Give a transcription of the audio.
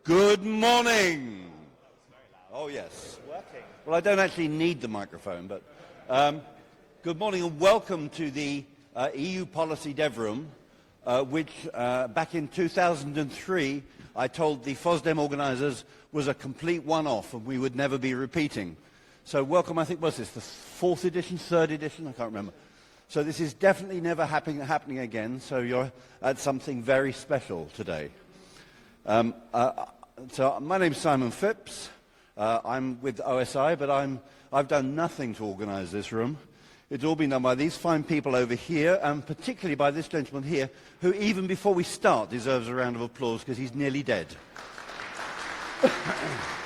Good morning. Oh, yes. Working. Well, I don't actually need the microphone, but good morning and welcome to the EU Policy Dev Room, which back in 2003 I told the FOSDEM organisers was a complete one-off and we would never be repeating. So welcome, I think, was this the fourth edition, third edition? I can't remember. So this is definitely never happening again, so you're at something very special today. So my name's Simon Phipps. I'm with OSI, but I've done nothing to organise this room. It's all been done by these fine people over here, and particularly by this gentleman here, who even before we start deserves a round of applause because he's nearly dead.